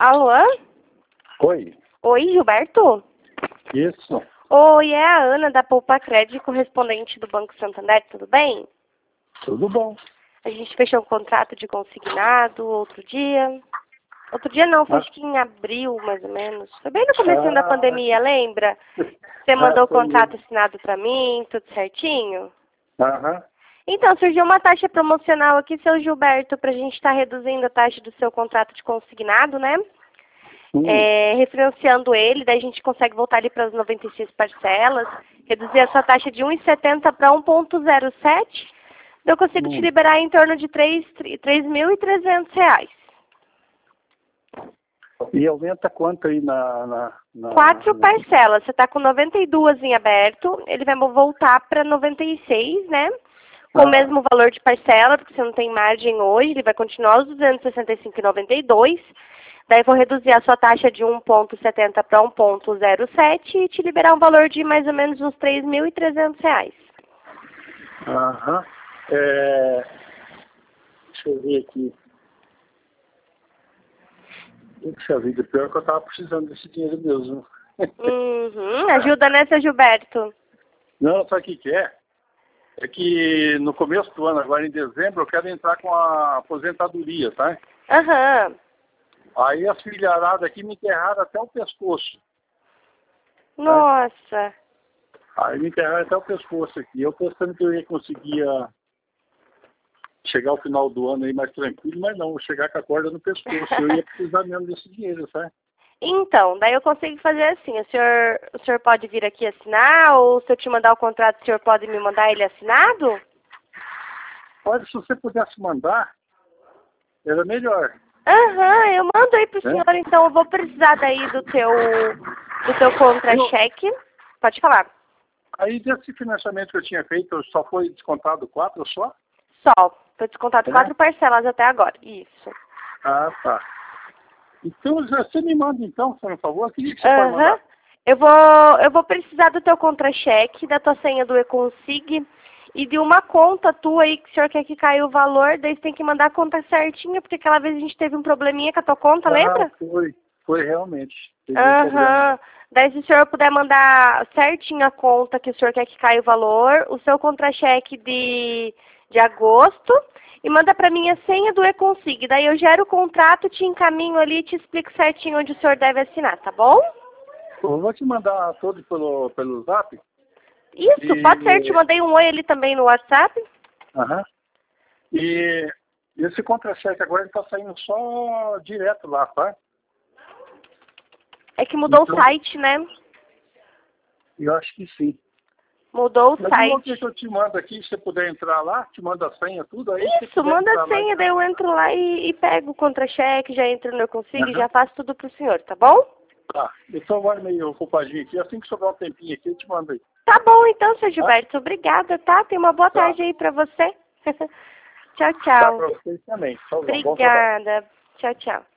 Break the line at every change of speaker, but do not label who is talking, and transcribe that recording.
Alô?
Oi,
Oi, Gilberto?
isso.
Oi, é a Ana da Poupa Crédito, correspondente do Banco Santander, tudo bem?
Tudo bom.
A gente fechou um contrato de consignado outro dia. Outro dia não, foi
Ah,
acho que em abril, mais ou menos. Foi bem no comecinho da
ah,
pandemia, lembra? Você mandou o
foi
contrato
mesmo.
assinado pra mim, tudo certinho?
Aham.
Então, surgiu uma taxa promocional aqui, seu Gilberto, pra gente estar reduzindo a taxa do seu contrato de consignado, né?
Hum,
Refinanciando ele, daí a gente consegue voltar ali para as 96 parcelas, reduzir a sua taxa de 1,70 para 1,07, eu consigo te
hum.
liberar em torno de R$ 3.300.
E aumenta quanto aí na...
4 parcelas, você está com 92 em aberto, ele vai voltar para 96, né? Com o
Ah,
mesmo valor de parcela, porque você não tem margem hoje, ele vai continuar os 265,92. Daí vou reduzir a sua taxa de 1,70 para 1,07 e te liberar um valor de mais ou menos uns R$ 3.300.
aham. Deixa eu ver aqui. Puxa vida, pior que eu tava precisando desse dinheiro mesmo.
Uhum, ajuda, né, seu Gilberto?
Não, sabe o que que é? É que no começo do ano, agora em dezembro, eu quero entrar com a aposentadoria, tá?
Aham.
Aí as filharadas aqui me enterraram até o pescoço, né?
Nossa.
Aí me enterraram até o pescoço aqui. Eu pensando que eu ia conseguir chegar ao final do ano aí mais tranquilo, mas não, vou chegar com a corda no pescoço. Eu ia precisar mesmo desse dinheiro, sabe?
Então, daí eu consigo fazer assim, o senhor pode vir aqui assinar, ou se eu te mandar o contrato, o senhor pode me mandar ele assinado?
Olha, se você pudesse mandar, era melhor,
Aham, eu mando aí pro
né?
senhor, então eu vou precisar daí do teu
Eu,
contra-cheque. Pode falar.
aí desse financiamento que eu tinha feito, só foi descontado 4 só?
Só, foi descontado
É?
4 parcelas até agora. Isso.
Ah, tá. Então, você me manda então, por favor, o que você pode
Aham.
mandar?
Eu vou precisar do teu contra-cheque, da tua senha do Econsig e de uma conta tua aí que o senhor quer que caia o valor, daí você tem que mandar a conta certinha, porque aquela vez a gente teve um probleminha com a tua conta,
Ah,
lembra?
foi realmente. Teve um problema.
Aham. Daí se o senhor puder mandar certinho a conta que o senhor quer que caia o valor, o seu contra-cheque de agosto e manda pra mim a senha do Econsig. Daí eu gero o contrato, te encaminho ali e te explico certinho onde o senhor deve assinar, tá bom?
Eu vou te mandar todo pelo zap.
Isso, pode ser. Te
E,
mandei um oi ali também no WhatsApp.
aham. E esse contra-cheque agora está saindo só direto lá, tá?
É que mudou o
Então,
site, né?
eu acho que sim.
Mudou o
Mas de modo que
site.
eu te mando aqui, se você puder entrar lá, te mando a senha, tudo, aí se você
Isso,
puder
manda a
entrar lá.
senha, daí eu entro lá e pego o contra-cheque, já entro no Econsig e
Aham.
já faço tudo pro senhor, tá bom?
Tá. Eu estou agora meio ocupadinho aqui. Assim que sobrar um tempinho aqui, eu te mando aí.
Tá bom então, seu
Tá?
Gilberto. Obrigada, tá? Tenha uma boa
Tá.
tarde aí pra você. Tchau,
Tá
tchau.
para vocês também. Tchauzão. Bom trabalho.
Obrigada. Tchau, tchau.